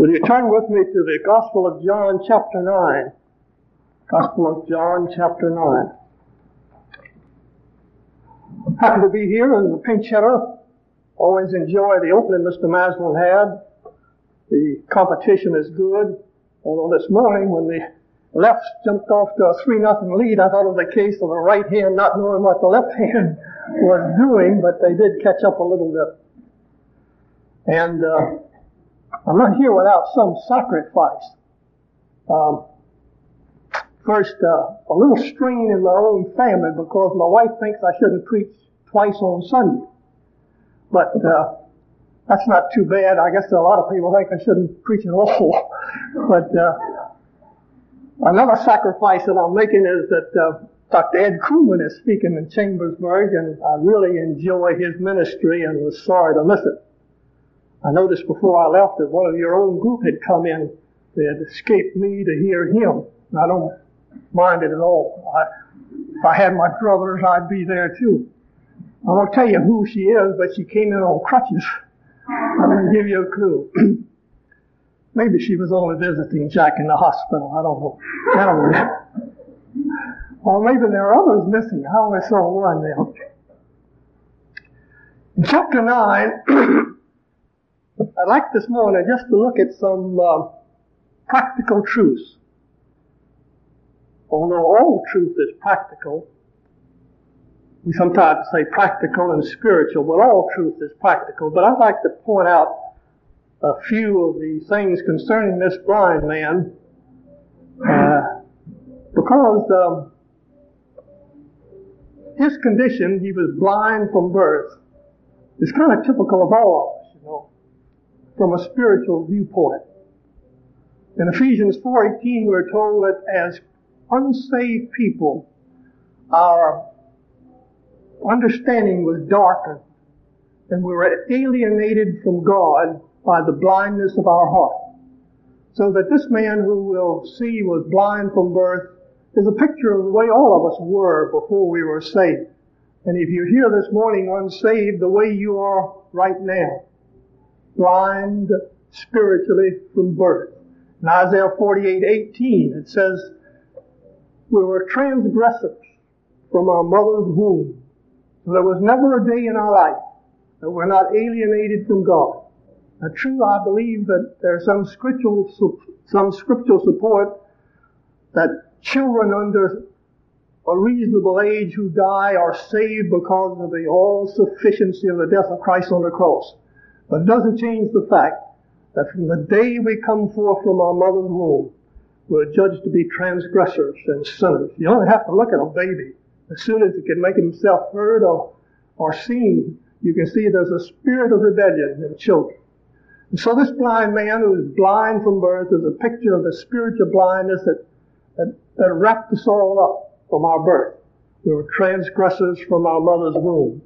Will you turn with me to the Gospel of John chapter 9? Gospel of John chapter 9. Happy to be here as a pinch hitter. Always enjoy the opening Mr. Maslin had. The competition is good. Although this morning when the left jumped off to a 3-0 lead, I thought it was a case of the right hand not knowing what the left hand was doing, but they did catch up a little bit. And I'm not here without some sacrifice. First, a little strain in my own family because my wife thinks I shouldn't preach twice on Sunday. But that's not too bad. I guess a lot of people think I shouldn't preach at all. But another sacrifice that I'm making is that Dr. Ed Kuhlman is speaking in Chambersburg, and I really enjoy his ministry and was sorry to miss it. I noticed before I left that one of your own group had come in. They had escaped me to hear him. I don't mind it at all. If I had my druthers, I'd be there too. I won't tell you who she is, but she came in on crutches. I'm going to give you a clue. Maybe she was only visiting Jack in the hospital. I don't know. Gentlemen. Or maybe there are others missing. I only saw one now. In chapter 9, I'd like this morning just to look at some practical truths. Although all truth is practical, we sometimes say practical and spiritual, but all truth is practical. But I'd like to point out a few of the things concerning this blind man, because his condition, he was blind from birth, is kind of typical of all of us, from a spiritual viewpoint. In Ephesians 4:18, we're told that as unsaved people, our understanding was darkened, and we were alienated from God by the blindness of our heart. So that this man who we'll see was blind from birth is a picture of the way all of us were before we were saved. And if you're here this morning unsaved, the way you are right now, blind spiritually from birth. In Isaiah 48:18, it says, we were transgressors from our mother's womb. So there was never a day in our life that we're not alienated from God. Now, true, I believe that there's some scriptural support that children under a reasonable age who die are saved because of the all-sufficiency of the death of Christ on the cross. But it doesn't change the fact that from the day we come forth from our mother's womb, we're judged to be transgressors and sinners. You only have to look at a baby. As soon as he can make himself heard or seen, you can see there's a spirit of rebellion in children. And so this blind man who is blind from birth is a picture of the spiritual blindness that wrapped us all up from our birth. We were transgressors from our mother's womb.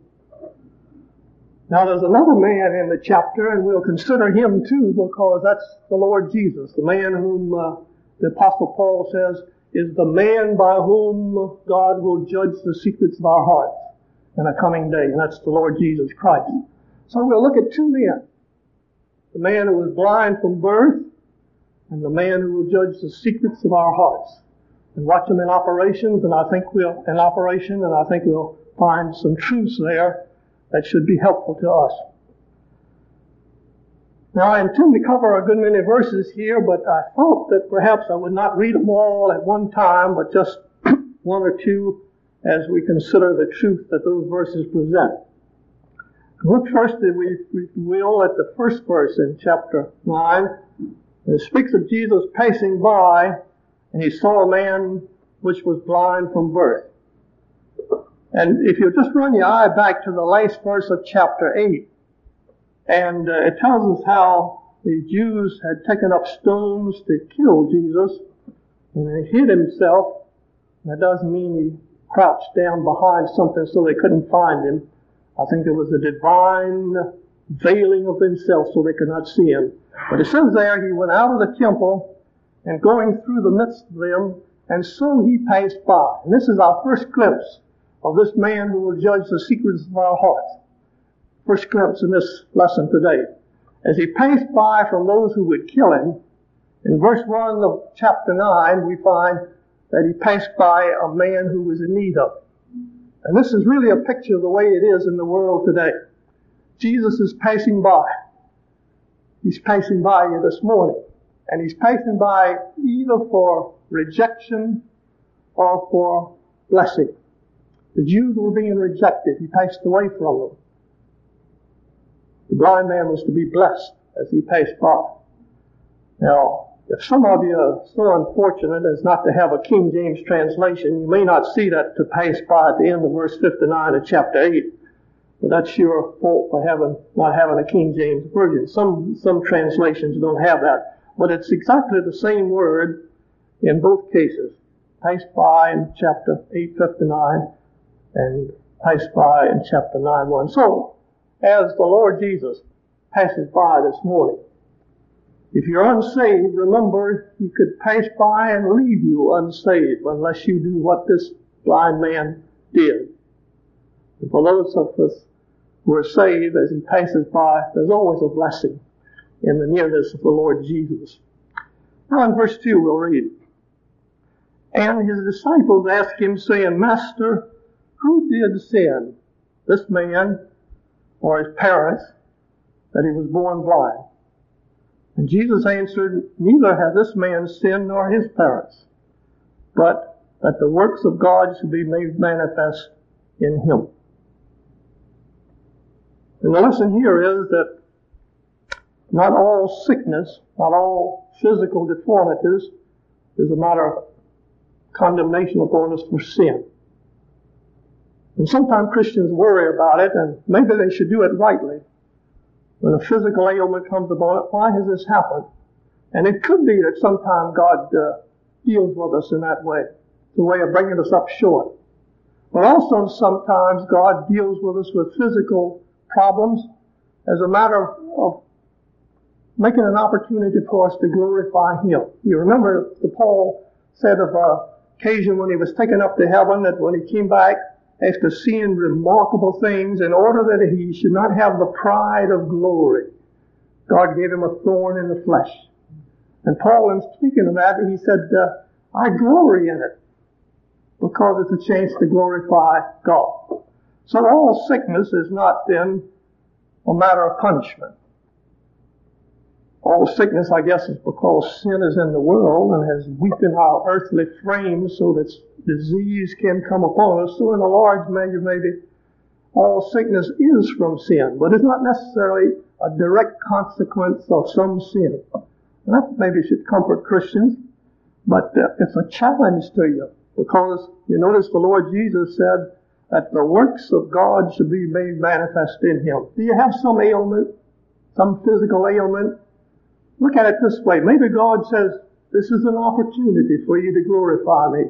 Now there's another man in the chapter, and we'll consider him too, because that's the Lord Jesus, the man whom the Apostle Paul says is the man by whom God will judge the secrets of our hearts in a coming day, and that's the Lord Jesus Christ. So we'll look at two men, the man who was blind from birth and the man who will judge the secrets of our hearts, and watch them in operations, and I think we'll find some truths there that should be helpful to us. Now, I intend to cover a good many verses here, but I thought that perhaps I would not read them all at one time, but just one or two as we consider the truth that those verses present. Look first, if we will, at the first verse in chapter 9. It speaks of Jesus passing by, and he saw a man which was blind from birth. And if you just run your eye back to the last verse of chapter 8, and it tells us how the Jews had taken up stones to kill Jesus, and he hid himself. That doesn't mean he crouched down behind something so they couldn't find him. I think there was a divine veiling of himself so they could not see him. But it says there, he went out of the temple, and going through the midst of them, and so he passed by. And this is our first glimpse of this man who will judge the secrets of our hearts. First glimpse in this lesson today. as he passed by from those who would kill him, in verse 1 of chapter 9, we find that he passed by a man who was in need of it. And this is really a picture of the way it is in the world today. Jesus is passing by. He's passing by you this morning. And he's passing by either for rejection or for blessing. The Jews were being rejected. He passed away from them. The blind man was to be blessed as he passed by. Now, if some of you are so unfortunate as not to have a King James translation, you may not see that to pass by at the end of verse 59 of chapter 8. But that's your fault for not having a King James version. Some translations don't have that. But it's exactly the same word in both cases. Pass by in chapter 8:59 and pass by in chapter 9:1. So, as the Lord Jesus passes by this morning, if you're unsaved, remember, he could pass by and leave you unsaved unless you do what this blind man did. And for those of us who are saved, as he passes by, there's always a blessing in the nearness of the Lord Jesus. Now in verse 2 we'll read. And his disciples asked him, saying, Master, who did sin, this man or his parents, that he was born blind? And Jesus answered, Neither hath this man sinned nor his parents, but that the works of God should be made manifest in him. And the lesson here is that not all sickness, not all physical deformities is a matter of condemnation upon us for sin. And sometimes Christians worry about it, and maybe they should do it rightly. When a physical ailment comes upon it, why has this happened? And it could be that sometimes God deals with us in that way. It's a way of bringing us up short. But also sometimes God deals with us with physical problems as a matter of making an opportunity for us to glorify him. You remember Paul said of an occasion when he was taken up to heaven, that when he came back after seeing remarkable things, in order that he should not have the pride of glory, God gave him a thorn in the flesh. And Paul, in speaking of that, he said, I glory in it because it's a chance to glorify God. So all sickness is not then a matter of punishment. All sickness, I guess, is because sin is in the world and has weakened our earthly frame so that disease can come upon us. So in a large measure, maybe all sickness is from sin, but it's not necessarily a direct consequence of some sin. And that maybe should comfort Christians, but it's a challenge to you, because you notice the Lord Jesus said that the works of God should be made manifest in him. Do you have some ailment, some physical ailment? Look at it this way. Maybe God says, this is an opportunity for you to glorify me.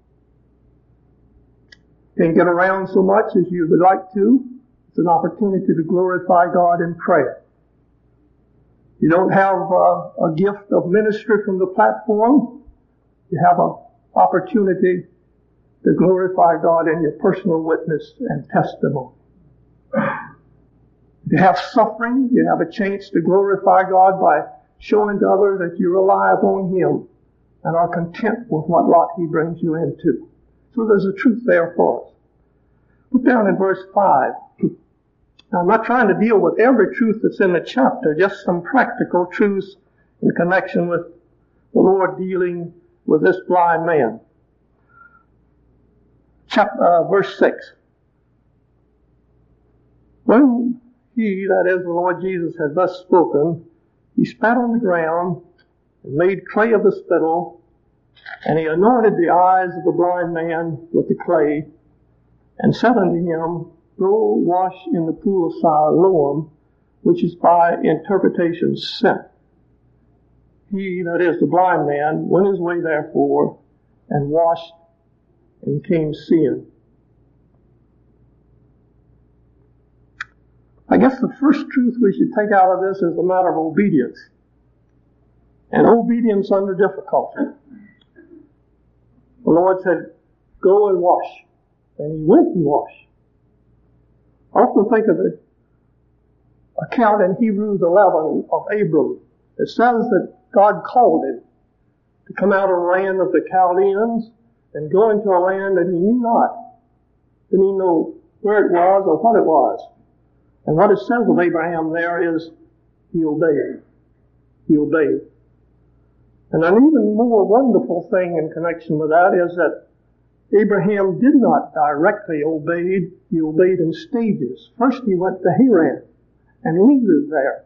Can't get around so much as you would like to. It's an opportunity to glorify God in prayer. You don't have a gift of ministry from the platform. You have an opportunity to glorify God in your personal witness and testimony. If you have suffering, you have a chance to glorify God by showing to others that you rely upon him and are content with what lot he brings you into. So there's a truth there for us. Put down in verse 5. Now, I'm not trying to deal with every truth that's in the chapter, just some practical truths in connection with the Lord dealing with this blind man. Verse 6. When he, that is the Lord Jesus, had thus spoken, he spat on the ground and made clay of the spittle, and he anointed the eyes of the blind man with the clay, and said unto him, Go wash in the pool of Siloam, which is by interpretation sent. He, that is the blind man, went his way therefore, and washed, and came seeing. I guess the first truth we should take out of this is the matter of obedience. And obedience under difficulty. The Lord said, go and wash. And he went and washed. I often think of account in Hebrews 11 of Abram. It says that God called him to come out of the land of the Chaldeans and go into a land that he knew not. Didn't even know where it was or what it was. And what it says of Abraham there is he obeyed. He obeyed. And an even more wonderful thing in connection with that is that Abraham did not directly obey. He obeyed in stages. First he went to Haran and lingered there.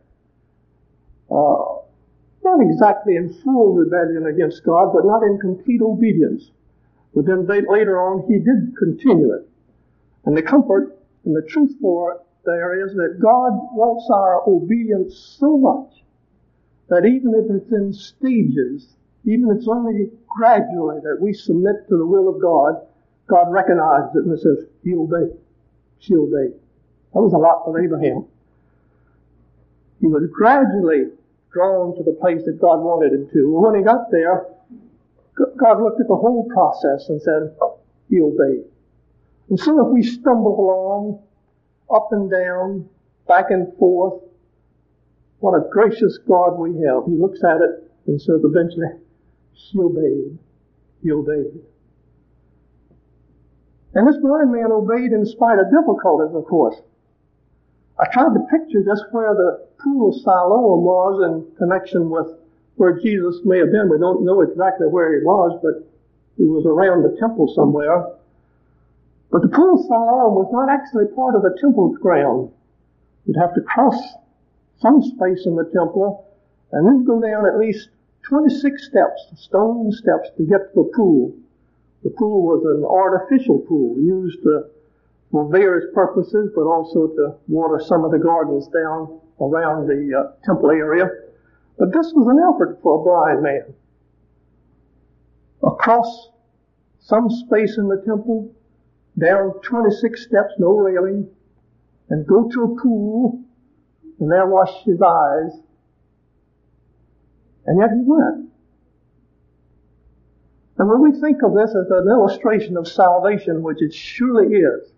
Not exactly in full rebellion against God, but not in complete obedience. But then later on he did continue it. And the comfort and the truth for it there is that God wants our obedience so much that even if it's in stages, even if it's only gradually that we submit to the will of God, God recognizes it and says, he obeyed. She obeyed. That was a lot for Abraham. He was gradually drawn to the place that God wanted him to. And when he got there, God looked at the whole process and said, he obeyed. And so if we stumble along, up and down, back and forth, what a gracious God we have. He looks at it and says eventually, he obeyed. He obeyed. And this blind man obeyed in spite of difficulties, of course. I tried to picture just where the pool of Siloam was in connection with where Jesus may have been. We don't know exactly where he was, but he was around the temple somewhere. But the pool of Siloam was not actually part of the temple ground. You'd have to cross some space in the temple and then go down at least 26 steps, stone steps, to get to the pool. The pool was an artificial pool used for various purposes, but also to water some of the gardens down around the temple area. But this was an effort for a blind man. Across some space in the temple, down 26 steps, no railing, and go to a pool, and there wash his eyes. And yet he went. And when we think of this as an illustration of salvation, which it surely is,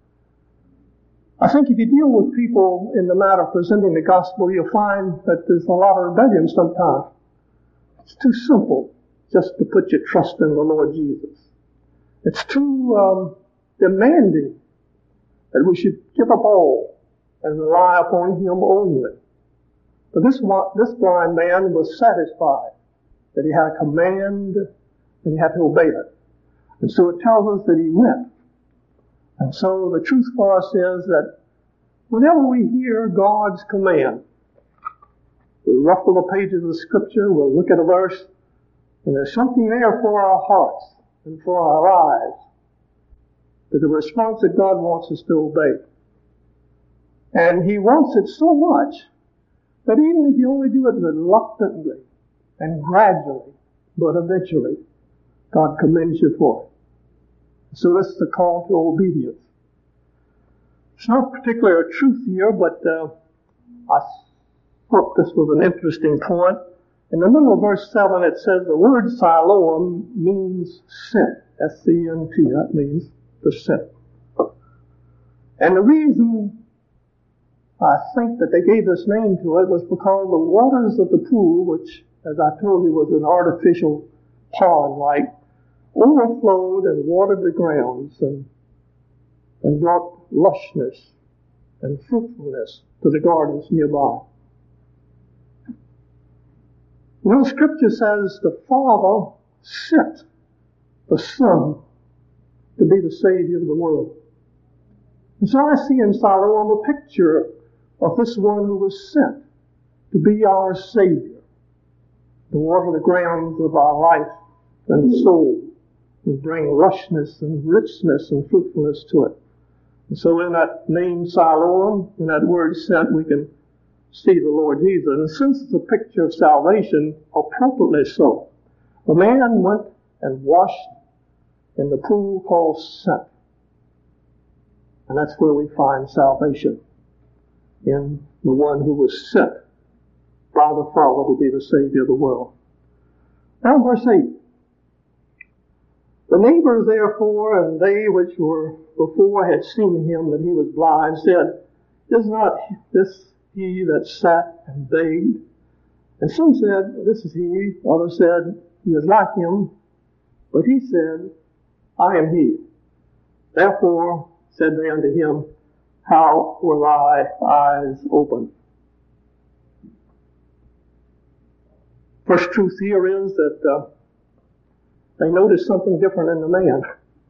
I think if you deal with people in the matter of presenting the gospel, you'll find that there's a lot of rebellion sometimes. It's too simple just to put your trust in the Lord Jesus. It's too demanding that we should give up all and rely upon Him only. But this blind man was satisfied that he had a command and he had to obey it. And so it tells us that he went. And so the truth for us is that whenever we hear God's command, we ruffle the pages of Scripture, we'll look at a verse, and there's something there for our hearts and for our eyes. There's a response that God wants us to obey. And He wants it so much that even if you only do it reluctantly and gradually, but eventually, God commends you for it. So this is the call to obedience. It's not particularly a truth here, but I thought this was an interesting point. In the middle of verse 7, it says the word Siloam means sent. S-C-N-T, that means the sent. And the reason I think that they gave this name to it was because the waters of the pool, which, as I told you, was an artificial pond-like, overflowed and watered the grounds and brought lushness and fruitfulness to the gardens nearby. You know, Scripture says the Father sent the Son to be the Savior of the world. And so I see in Siloam a picture of this one who was sent to be our Savior, to water the grounds of our life and soul, and bring lushness and richness and fruitfulness to it. And so in that name Siloam, in that word sent, we can see the Lord Jesus. And since it's a picture of salvation, appropriately so, the man went and washed in the pool called Sent. And that's where we find salvation, in the one who was sent by the Father to be the Savior of the world. Now verse 8. The neighbors therefore, and they which were before had seen him that he was blind, said, Is not this he that sat and begged? And some said, this is he. Others said, he is like him. But he said, I am he. Therefore said they unto him, how were thy eyes opened? First truth here is that they noticed something different in the man.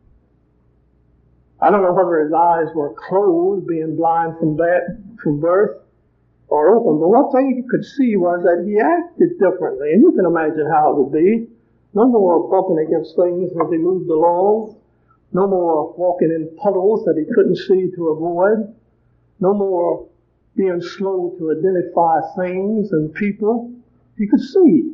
I don't know whether his eyes were closed, being blind from birth, or open, but what they could see was that he acted differently. And you can imagine how it would be. No more bumping against things as he moved along. No more walking in puddles that he couldn't see to avoid. No more being slow to identify things and people. He could see.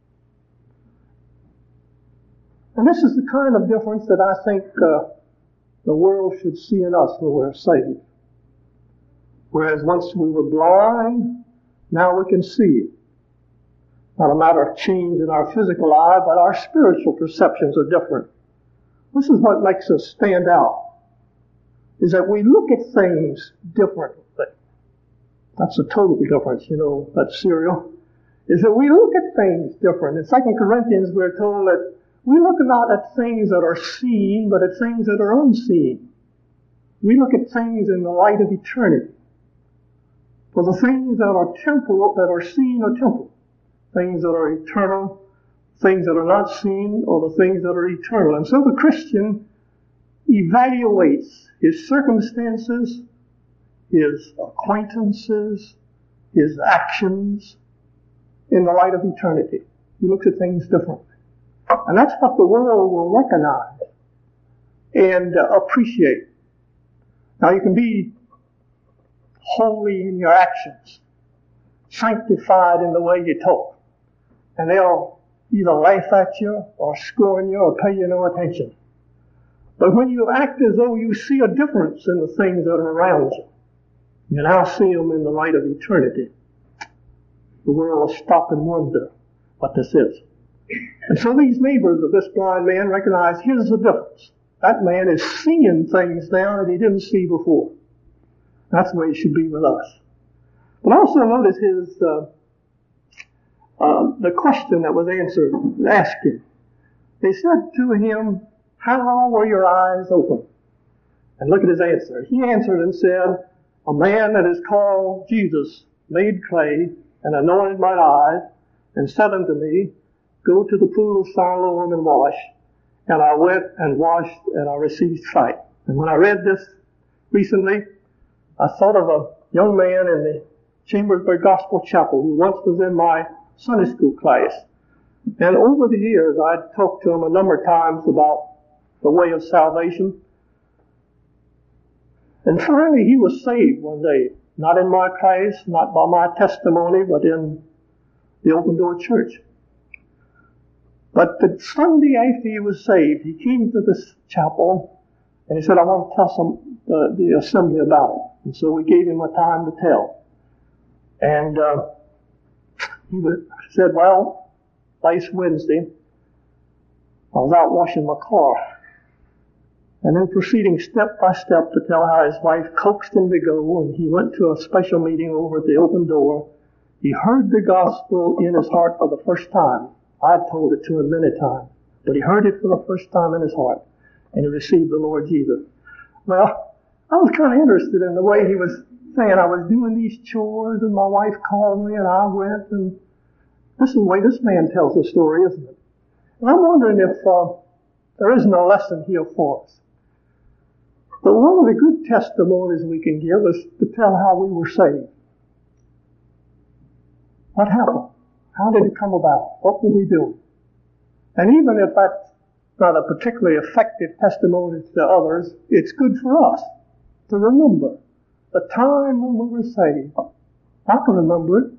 And this is the kind of difference that I think the world should see in us when we're saved. Whereas once we were blind, now we can see. Not a matter of change in our physical eye, but our spiritual perceptions are different. This is what makes us stand out, is that we look at things differently. That's a total difference, that cereal. Is that we look at things different. In 2 Corinthians, we're told that we look not at things that are seen, but at things that are unseen. We look at things in the light of eternity. For the things that are temporal, that are seen, are temporal. Things that are eternal, things that are not seen, or the things that are eternal. And so the Christian evaluates his circumstances, his acquaintances, his actions in the light of eternity. He looks at things differently. And that's what the world will recognize and appreciate. Now you can be holy in your actions, sanctified in the way you talk, and they'll either laugh at you or scorn you or pay you no attention. But when you act as though you see a difference in the things that are around you, you now see them in the light of eternity, the world will stop and wonder what this is. And so these neighbors of this blind man recognize, here's the difference. That man is seeing things now that he didn't see before. That's the way it should be with us. But also notice the question that was asked him. They said to him, how were your eyes open? And look at his answer. He answered and said, a man that is called Jesus made clay and anointed mine eyes and said unto me, go to the pool of Siloam and wash. And I went and washed and I received sight. And when I read this recently, I thought of a young man in the Chambersburg Gospel Chapel who once was in my Sunday school class. And over the years, I'd talked to him a number of times about the way of salvation. And finally, he was saved one day. Not in my class, not by my testimony, but in the Open Door Church. But the Sunday after he was saved, he came to this chapel and he said, I want to tell the assembly about it. And so we gave him a time to tell. And he said, well, last Wednesday, I was out washing my car. And then proceeding step by step to tell how his wife coaxed him to go, and he went to a special meeting over at the Open Door. He heard the gospel in his heart for the first time. I had told it to him many times, but he heard it for the first time in his heart, and he received the Lord Jesus. Well, I was kind of interested in the way he was saying, I was doing these chores, and my wife called me, and I went, and this is the way this man tells the story, isn't it? And I'm wondering if there isn't a lesson here for us. But one of the good testimonies we can give is to tell how we were saved. What happened? How did it come about? What were we doing? And even if that's not a particularly effective testimony to others, it's good for us to remember the time when we were saved. I can remember it.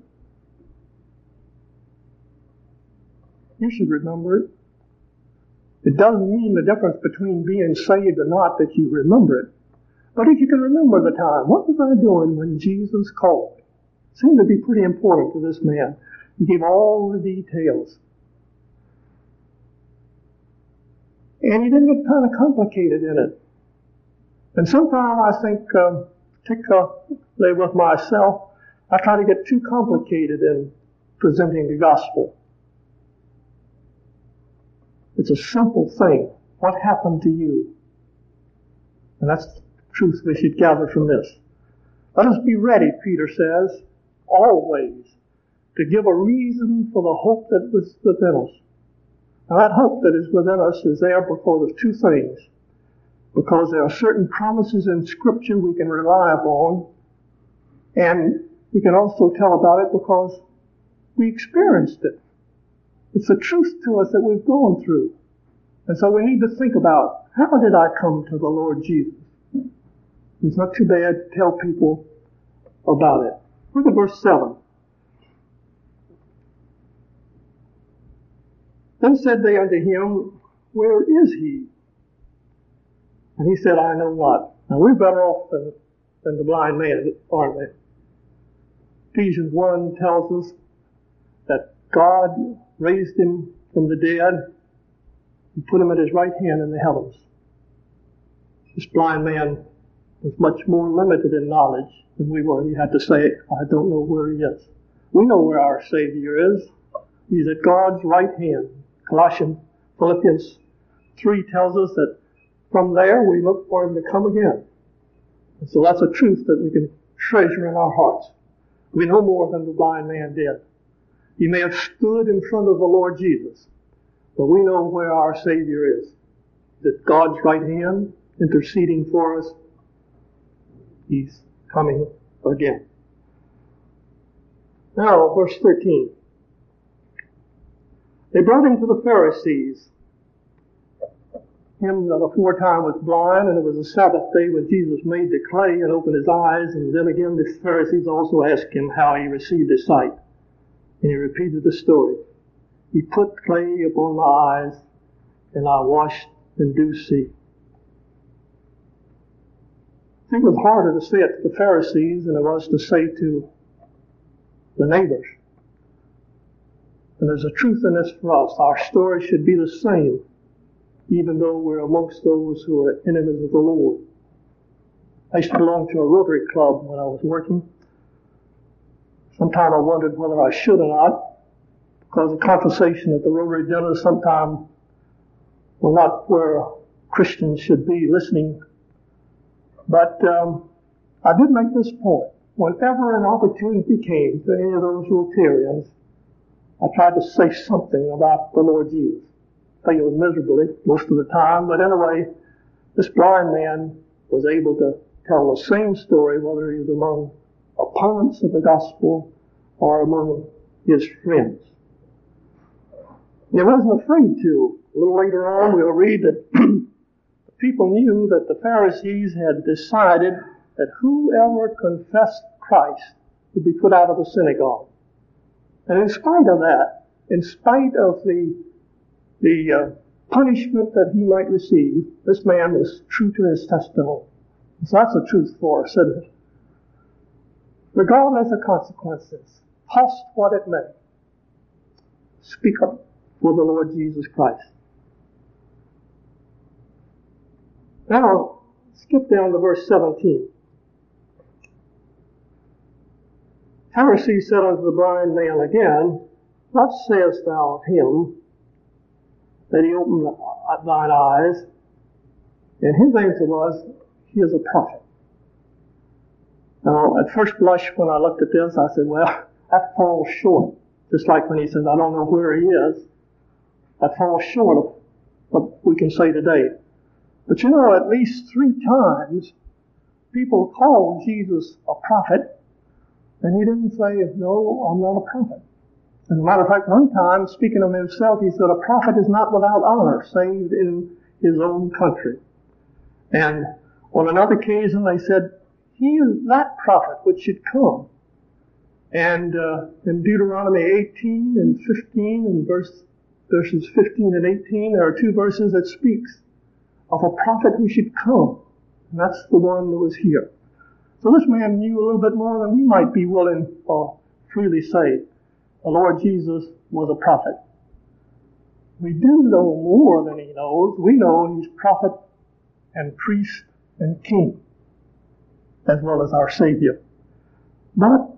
You should remember it. It doesn't mean the difference between being saved or not that you remember it. But if you can remember the time, what was I doing when Jesus called? It seemed to be pretty important to this man. He gave all the details. And he didn't get kind of complicated in it. And sometimes I think, particularly with myself, I try to get too complicated in presenting the gospel. It's a simple thing. What happened to you? And that's the truth we should gather from this. Let us be ready, Peter says, always, to give a reason for the hope that was within us. Now that hope that is within us is there because of two things. Because there are certain promises in Scripture we can rely upon, and we can also tell about it because we experienced it. It's a truth to us that we've gone through. And so we need to think about, how did I come to the Lord Jesus? It's not too bad to tell people about it. Look at verse 7. Then said they unto him, Where is he? And he said, I know not. Now we're better off than the blind man, aren't we? Ephesians 1 tells us that God raised him from the dead and put him at his right hand in the heavens. This blind man was much more limited in knowledge than we were. He had to say, I don't know where he is. We know where our Savior is. He's at God's right hand. Philippians 3 tells us that from there we look for him to come again. And so that's a truth that we can treasure in our hearts. We know more than the blind man did. He may have stood in front of the Lord Jesus, but we know where our Savior is. At God's right hand, interceding for us. He's coming again. Now, verse 13. They brought him to the Pharisees. Him that aforetime was blind, and it was a Sabbath day when Jesus made the clay and opened his eyes, and then again the Pharisees also asked him how he received his sight. And he repeated the story. He put clay upon my eyes, and I washed and do see. I think it was harder to say it to the Pharisees than it was to say to the neighbors. And there's a truth in this for us. Our story should be the same, even though we're amongst those who are enemies of the Lord. I used to belong to a Rotary Club when I was working. Sometimes I wondered whether I should or not, because the conversation at the Rotary dinner sometimes were not where Christians should be listening. But I did make this point. Whenever an opportunity came to any of those Rotarians, I tried to say something about the Lord Jesus. Failed miserably most of the time, but anyway, this blind man was able to tell the same story, whether he was among opponents of the gospel or among his friends. He wasn't afraid to. A little later on, we'll read that the people knew that the Pharisees had decided that whoever confessed Christ would be put out of the synagogue. And in spite of that, in spite of the punishment that he might receive, this man was true to his testimony. So that's the truth for us, isn't it? Regardless of consequences, cost what it may, speak up for the Lord Jesus Christ. Now, skip down to verse 17. Pharisees said unto the blind man again, What sayest thou of him that he opened thine eyes? And his answer was, He is a prophet. Now, at first blush, when I looked at this, I said, well, that falls short. Just like when he says, I don't know where he is. That falls short of what we can say today. But you know, at least 3 times, people called Jesus a prophet, and he didn't say, no, I'm not a prophet. As a matter of fact, one time, speaking of himself, he said, a prophet is not without honor, save in his own country. And on another occasion, they said, he is that prophet which should come. And in Deuteronomy 18 and 15 and verses 15 and 18, there are 2 verses that speaks of a prophet who should come. And that's the one that was here. So this man knew a little bit more than we might be willing or freely say. The Lord Jesus was a prophet. We do know more than he knows. We know he's prophet and priest and king, as well as our Savior. But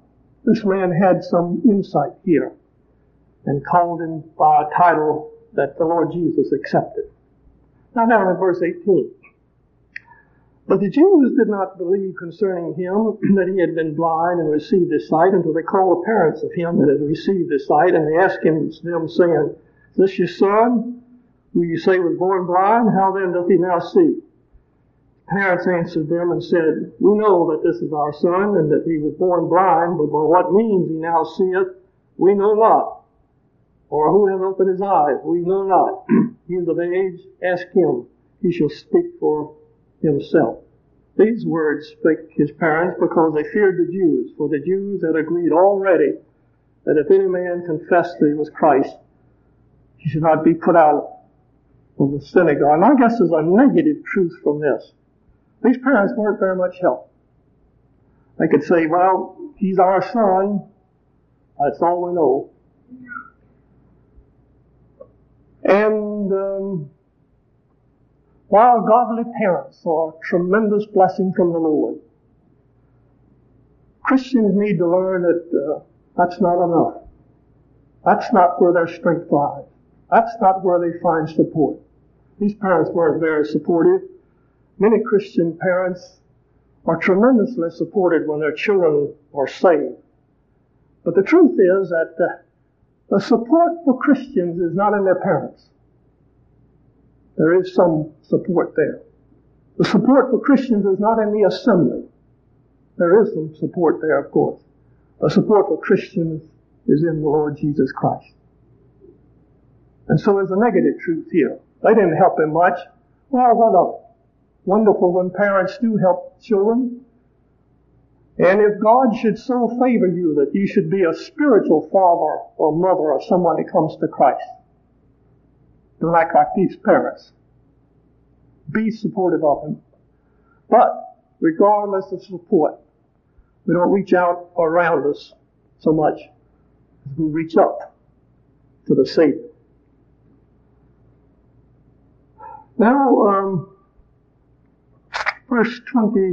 this man had some insight here and called him by a title that the Lord Jesus accepted. Now down in verse 18. But the Jews did not believe concerning him that he had been blind and received his sight until they called the parents of him that had received his sight, and they asked them, saying, Is this your son, who you say was born blind? How then doth he now see? Parents answered them and said, We know that this is our son, and that he was born blind, but by what means he now seeth, we know not. Or who hath opened his eyes, we know not. He is of age, ask him, he shall speak for himself. These words spake his parents because they feared the Jews, for the Jews had agreed already that if any man confessed that he was Christ, he should not be put out of the synagogue. And I guess there's a negative truth from this. These parents weren't very much help. They could say, well, he's our son. That's all we know. And while godly parents are a tremendous blessing from the Lord, Christians need to learn that that's not enough. That's not where their strength lies. That's not where they find support. These parents weren't very supportive. Many Christian parents are tremendously supported when their children are saved. But the truth is that the support for Christians is not in their parents. There is some support there. The support for Christians is not in the assembly. There is some support there, of course. The support for Christians is in the Lord Jesus Christ. And so there's a negative truth here. They didn't help him much. Well, what wonderful when parents do help children. And if God should so favor you that you should be a spiritual father or mother of someone that comes to Christ, don't act like these parents. Be supportive of him. But regardless of support, we don't reach out around us so much as we reach up to the Savior. Now, verse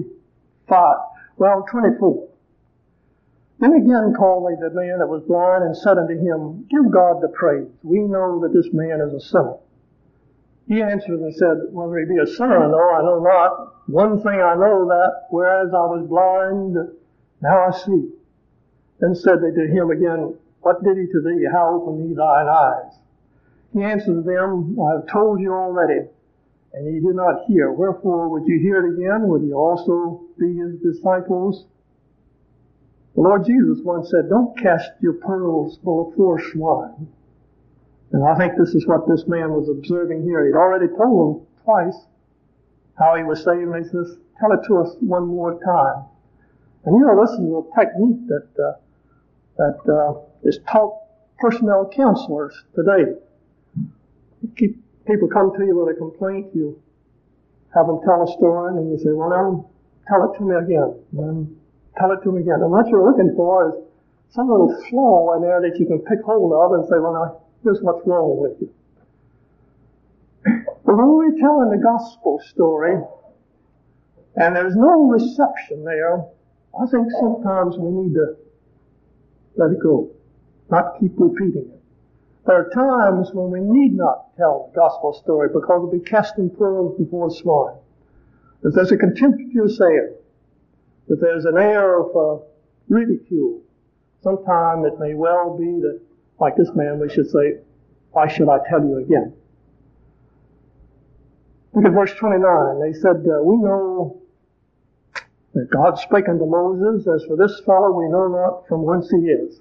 24. Then again called they the man that was blind and said unto him, Give God the praise. We know that this man is a sinner. He answered and said, Whether he be a sinner or no, I know not. One thing I know that, whereas I was blind, now I see. Then said they to him again, What did he to thee? How opened he thine eyes? He answered them, I have told you already, and ye did not hear. Wherefore would you hear it again? Would you also be his disciples? The Lord Jesus once said, Don't cast your pearls before swine. And I think this is what this man was observing here. He'd already told them twice how he was saved, and he says, Tell it to us one more time. And you know, this is a technique that is taught personnel counselors today. People come to you with a complaint, you have them tell a story, and you say, well, now, tell it to me again. And tell it to me again. And what you're looking for is some little flaw in there that you can pick hold of and say, well, now, here's what's wrong with you. But when we're telling the gospel story, and there's no reception there, I think sometimes we need to let it go, not keep repeating it. There are times when we need not tell the gospel story because we'll be casting pearls before swine. If there's a contemptuous air, if there's an air of ridicule, sometime it may well be that, like this man, we should say, why should I tell you again? Look at verse 29. They said, we know that God spake unto Moses, as for this fellow we know not from whence he is.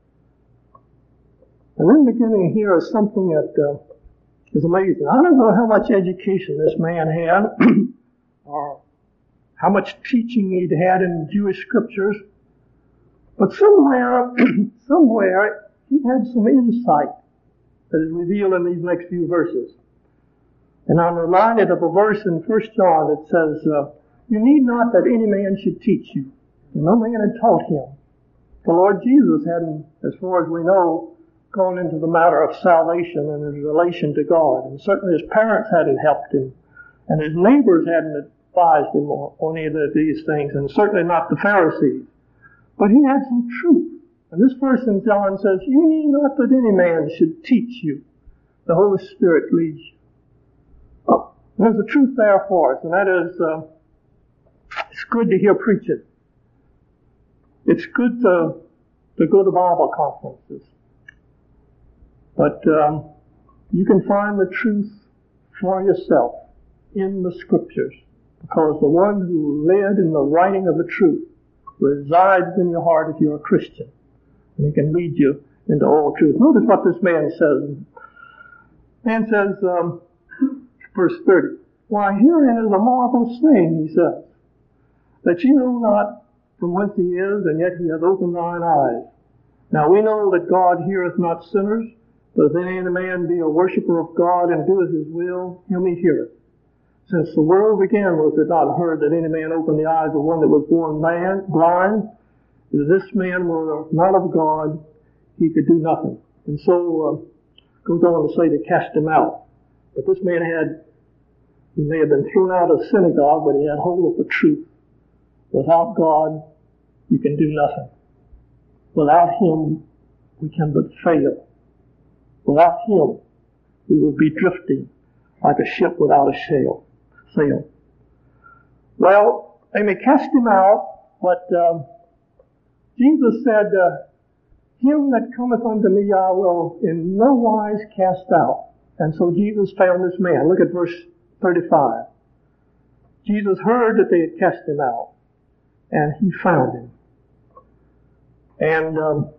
And in the beginning here is something that is amazing. I don't know how much education this man had, or how much teaching he'd had in Jewish scriptures, but somewhere he had some insight that is revealed in these next few verses. And I'm reminded of a verse in 1 John that says, you need not that any man should teach you. And no man had taught him. The Lord Jesus hadn't, as far as we know, gone into the matter of salvation and his relation to God. And certainly his parents hadn't helped him. And his neighbors hadn't advised him on any of these things. And certainly not the Pharisees. But he had some truth And this verse in John says, "You need not that any man should teach you. The Holy Spirit leads you." There's a truth there for us, and that is, it's good to hear preaching. It's good to go to Bible conferences. But you can find the truth for yourself in the Scriptures, because the one who led in the writing of the truth resides in your heart if you're a Christian. And he can lead you into all truth. Notice what this man says. Man says, verse 30, "Why, herein is a marvelous thing," he says, "that you know not from whence he is, and yet he hath opened thine eyes. Now we know that God heareth not sinners, but if any man be a worshipper of God and doeth his will, him he heareth. Since the world began was it not heard that any man opened the eyes of one that was born blind. If this man were not of God, he could do nothing." And so goes on to say to cast him out. But this man he may have been thrown out of the synagogue, but he had hold of the truth. Without God, you can do nothing. Without him, we can but fail. Without him, we would be drifting like a ship without a sail. Well, they may cast him out, but Jesus said, "Him that cometh unto me I will in no wise cast out." And so Jesus found this man. Look at verse 35. Jesus heard that they had cast him out, and he found him. And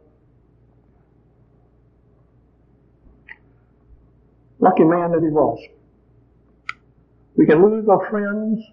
lucky man that he was. We can lose our friends,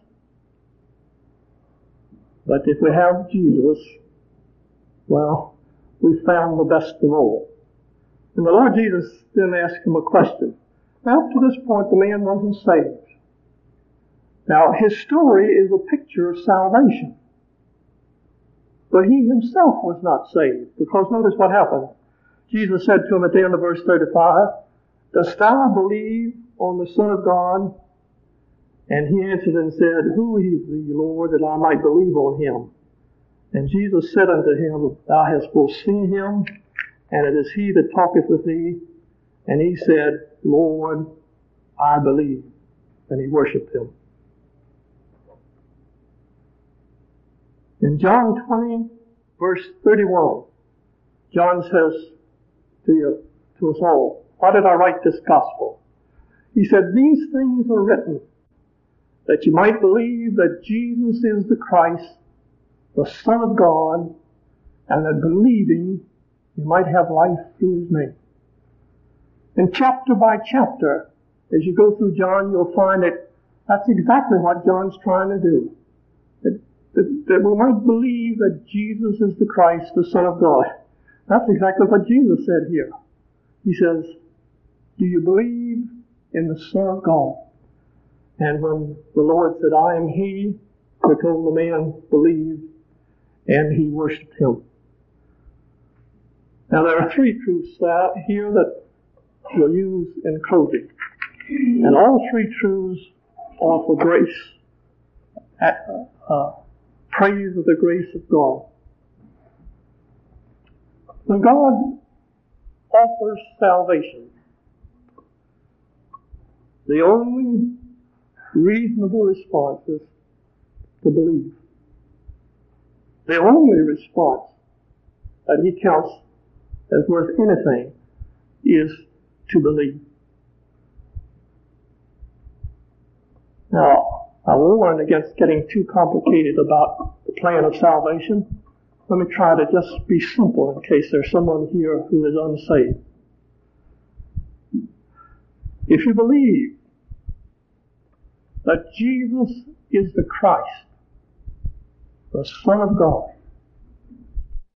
but if we have Jesus, well, we found the best of all. And the Lord Jesus then asked him a question. Now, up to this point, the man wasn't saved. Now, his story is a picture of salvation. But he himself was not saved, because notice what happened. Jesus said to him at the end of verse 35, "Dost thou believe on the Son of God?" And he answered and said, "Who is thee, Lord, that I might believe on him?" And Jesus said unto him, "Thou hast both seen him, and it is he that talketh with thee." And he said, "Lord, I believe." And he worshipped him. In John 20, verse 31, John says to us all, "Why did I write this gospel?" He said, "These things are written, that you might believe that Jesus is the Christ, the Son of God, and that believing you might have life through his name." And chapter by chapter, as you go through John, you'll find that that's exactly what John's trying to do. That we might believe that Jesus is the Christ, the Son of God. That's exactly what Jesus said here. He says, "Do you believe in the Son of God?" And when the Lord said, "I am he," we're told the man believed, and he worshipped him. Now there are three truths here that we'll use in closing. And all three truths are for grace. Praise of the grace of God. When God offers salvation, the only reasonable response is to believe. The only response that he counts as worth anything is to believe. Now, I warn against getting too complicated about the plan of salvation. Let me try to just be simple in case there's someone here who is unsaved. If you believe that Jesus is the Christ, the Son of God,